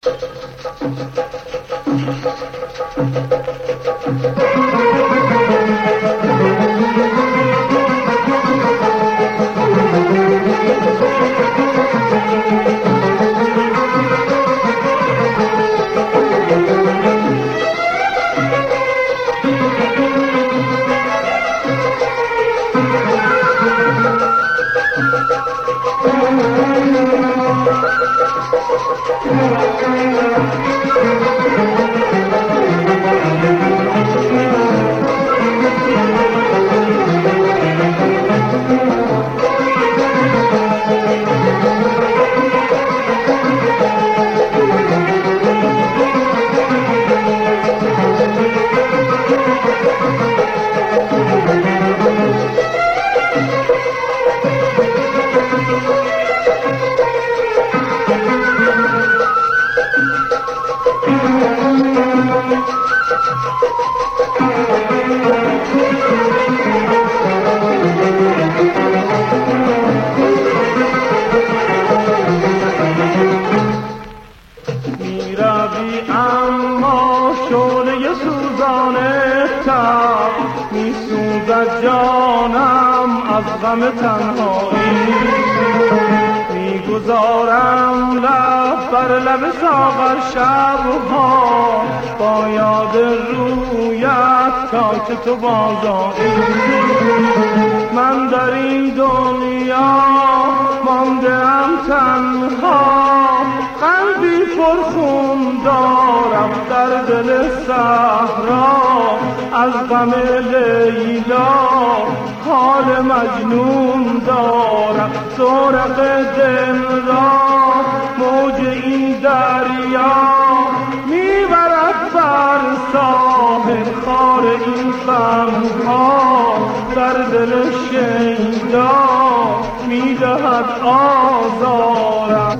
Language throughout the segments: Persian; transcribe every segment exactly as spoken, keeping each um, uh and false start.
جانم از غم تنهایی میگذارم لب بر لب ساغر شبها با یاد رویت تا که تو بازآیی. من در این دنیا مانده‌ام تنها، قلبی پرخون دارم در دل صحرا، از غم لیلا حال مجنون دارم. زورق دل را موج این دریا میبرد بر ساحل، خار این غمها در دل شیدا میدهد آزارم.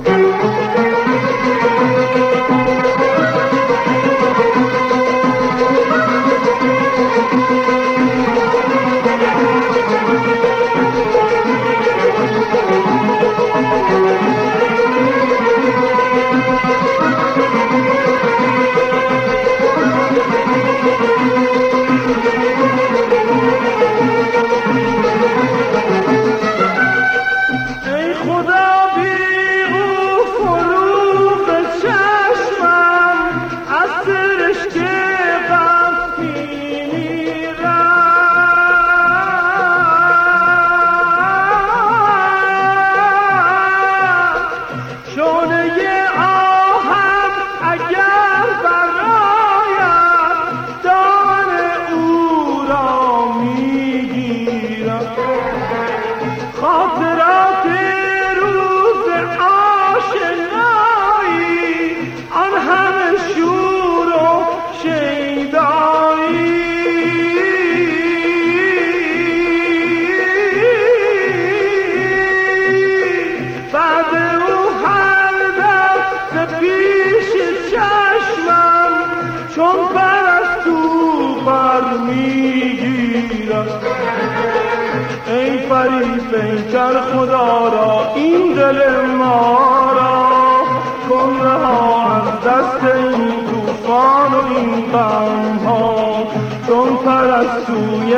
ای فریب پیکر خدا را این دل ما را، کن رها از دست این طوفان و این غم ها. چون پرستوی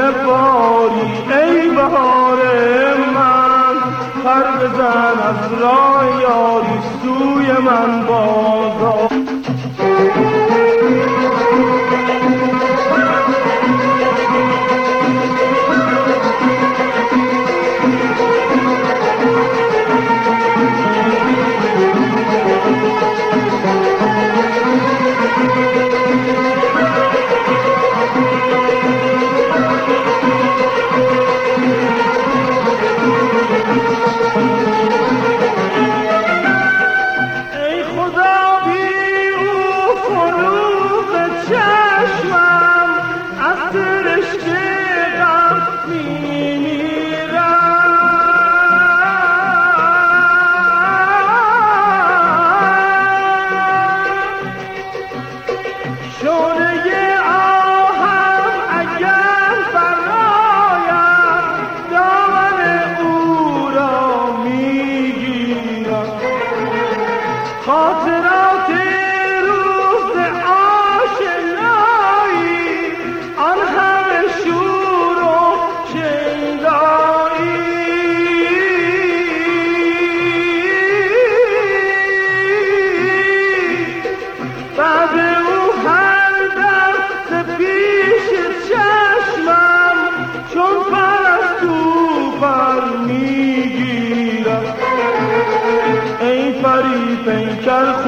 باری ای بهار من، پر بزن از راه یاری سوی من بازآ. ای خدا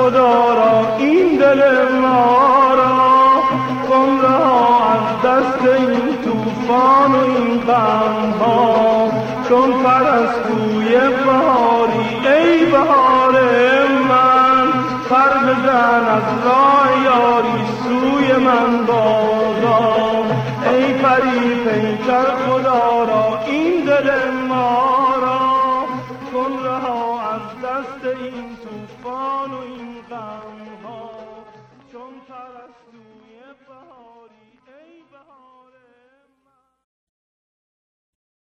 خدا را این دل ما را، کن رها از دست این طوفان و این غم ها. چون پرستوی بهاری ای بهار من، پر بزن از راه یاری سوی من بازا. ای پری پیکر خدا را این دل ما را، کن رها از دست این طوفان و این غم ها. چون پرستوی بهاری